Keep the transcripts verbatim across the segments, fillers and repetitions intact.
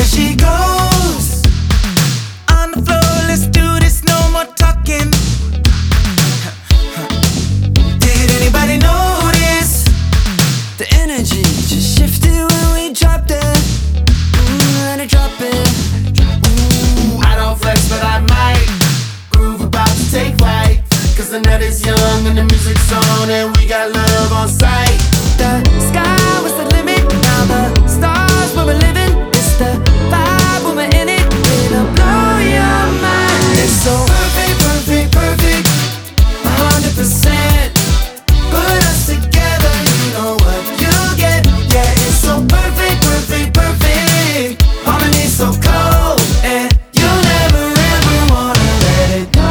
there she goes. On the floor, let's do this, no more talking. Did anybody notice? The energy just shifted when we dropped it. Mm, let it drop it. Ooh, I don't flex, but I might. Groove about to take flight. Cause the night is young and the music's on, and we got love on sight. The sky was the limit, now the stars where we're living. It's the vibe when we're in it, it'll blow your mind. It's so perfect, perfect, perfect, a hundred percent. Put us together, you know what you get. Yeah, it's so perfect, perfect, perfect. Harmony so cold, and you'll never ever wanna let it go.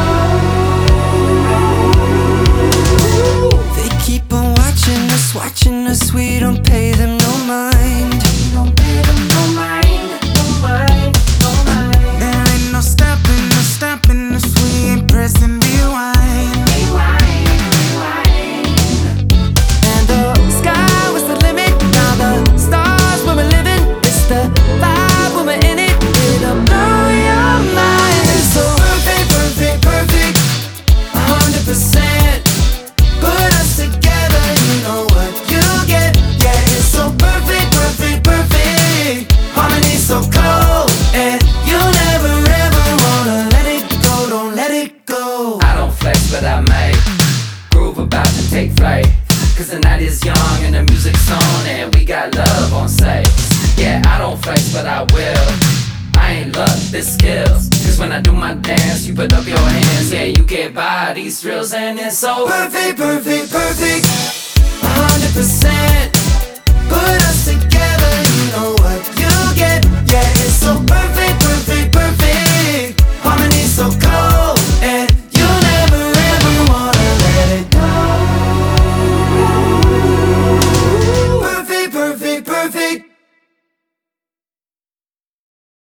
They keep on watching us, watching us, we don't pay them no mind. We don't pay them no mind, no mind, no mind. There ain't no stopping, no stopping us, we ain't pressing rewind. Rewind, rewind. And the sky was the limit, now the stars where we're living. It's the vibe when we're in it, it'll blow your mind. It's so perfect, perfect, perfect, a hundred percent. Put us together, you know what you get. Yeah, it's so perfect, perfect, perfect. Harmony so cold, and you'll never ever wanna let it go. Don't let it go. I don't flex, but I might. Groove about to take flight. Cause the night is young and the music's on, and we got love on sight. Yeah, I don't flex, but I will. I ain't luck, this skills. Cause when I do my dance, you put up your hands. Yeah, you get by these thrills, and it's so Perfect, perfect, perfect, a hundred percent. Put